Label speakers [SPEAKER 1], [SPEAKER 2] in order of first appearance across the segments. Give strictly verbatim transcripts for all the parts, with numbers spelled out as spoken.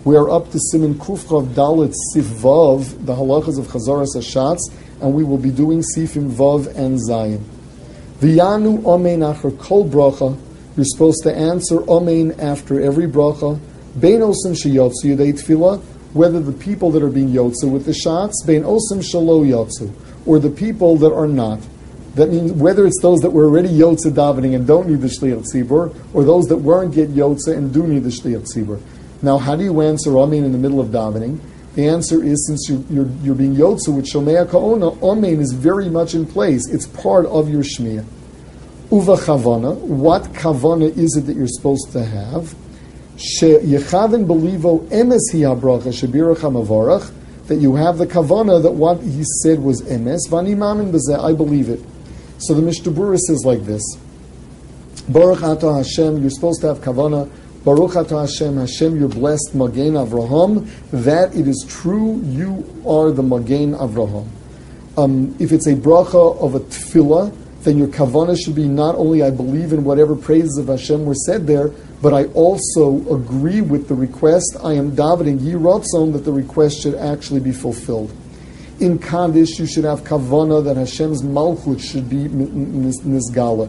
[SPEAKER 1] We are up to Siman Kufchav Dalet Sif Vav, the halachas of Chazaras Hashatz, and we will be doing Sifim Vav and Zayin. V'yanu Amen Acher Kol Bracha. You're supposed to answer Amen after every bracha. Bein Osam Sheyotzu Yedei Tefillah, whether the people that are being Yotzu with the shots, Bein Osam Shelo Yotzu, or the people that are not. That means whether it's those that were already Yotze davening and don't need the Shliach Tzibur, or those that weren't yet Yotze and do need the Shliach Tzibur. Now, how do you answer Amen in the middle of davening? The answer is, since you, you're, you're being Yotze with Shomea Ka'ona, Amen is very much in place. It's part of your Shmiya. Uva Chavana, what Kavana is it that you're supposed to have? She Yechaven Belivo Emes Hi HaBracha Shebirach HaMavarach, that you have the Kavana that what he said was Emes, Vani Mamin B'zeh, I believe it. So the Mishnah Berurah says like this: Baruch Atah Hashem, you're supposed to have Kavana. Baruch Atah Hashem, Hashem, you're blessed. Magen Avraham, that it is true, you are the Magen Avraham. Um, if it's a bracha of a tefillah, then your Kavana should be not only I believe in whatever praises of Hashem were said there, but I also agree with the request. I am davening Yi Ratzon that the request should actually be fulfilled. In Kaddish, you should have Kavana that Hashem's Malchut should be Nizgala.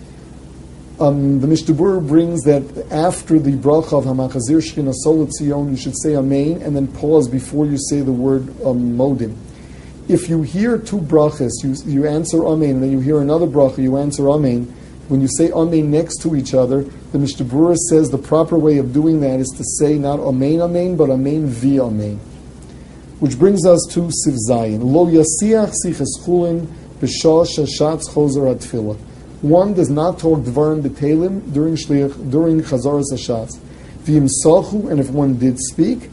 [SPEAKER 1] Um, the Mishnah Berurah brings that after the bracha of Hamachazir Shechina Solat Zion, you should say Amen and then pause before you say the word um, Modim. If you hear two brachas, you, you answer Amen, and then you hear another bracha, you answer Amen. When you say Amen next to each other, the Mishnah Berurah says the proper way of doing that is to say not Amen Amen, but Amen vi Amen. Which brings us to Siv Zayin. Lo yasiach siches chulin b'shah shashatz chozer atfilah. One does not talk dvarim b'telim during shliach during chazaras hashatz. V'imsachu, and if one did speak,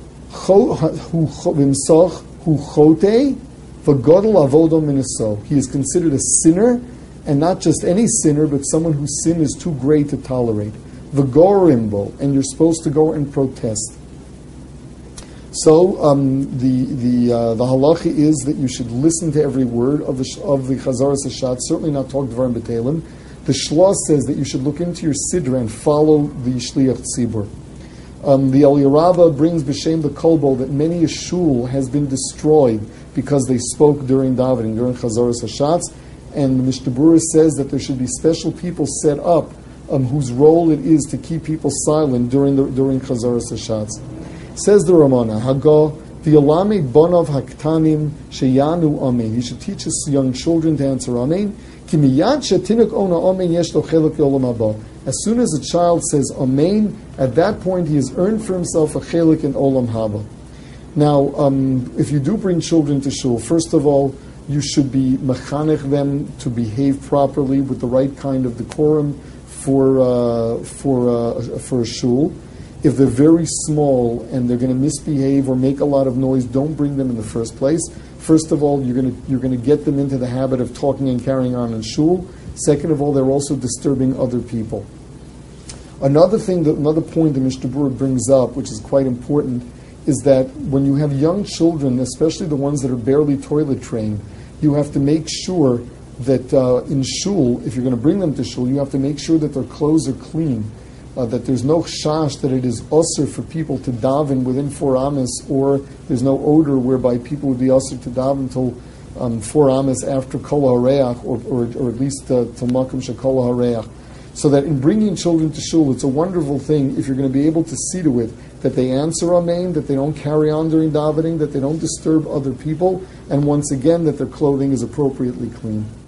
[SPEAKER 1] v'imsach hu chote v'godol avodo miniso. He is considered a sinner, and not just any sinner, but someone whose sin is too great to tolerate. V'gorimbo, and you're supposed to go and protest. So um, the the uh, the halacha is that you should listen to every word of the of the Chazaras Hashatz. Certainly not talk dvarim b'telim. The Shlosh says that you should look into your sidra and follow the Shliach Tzibur. Um, the Aliyah Rabbah brings b'shem the kolbo that many a shul has been destroyed because they spoke during davening, during Chazaras Hashatz, and the Mishnah Berurah says that there should be special people set up um, whose role it is to keep people silent during the during Chazaras Hashatz. Says the Ramana, Haga, the Alame Bonov Haktanim Sheyanu Amen. He should teach his young children to answer Amen. Kimiyad Shetinuk Ona Amen Yeshlo Chelak Yolam Haba. As soon as a child says Amen, at that point he has earned for himself a Chelak in Olam Haba. Now, um, if you do bring children to shul, first of all, you should be mechanech them to behave properly with the right kind of decorum for uh, for uh, for a shul. If they're very small and they're going to misbehave or make a lot of noise, don't bring them in the first place. First of all, you're going to you're going to get them into the habit of talking and carrying on in shul. Second of all, they're also disturbing other people. Another thing, that, another point that Mishnah Berurah brings up, which is quite important, is that when you have young children, especially the ones that are barely toilet trained, you have to make sure that uh, in shul, if you're going to bring them to shul, you have to make sure that their clothes are clean. Uh, that there's no chash, that it is usher for people to daven within four amas, or there's no odor whereby people would be usher to daven until um, four amas after kol hareach, or, or, or at least uh, till makom shekol hareach. So that in bringing children to shul, it's a wonderful thing if you're going to be able to see to it that they answer amen, that they don't carry on during davening, that they don't disturb other people, and once again that their clothing is appropriately clean.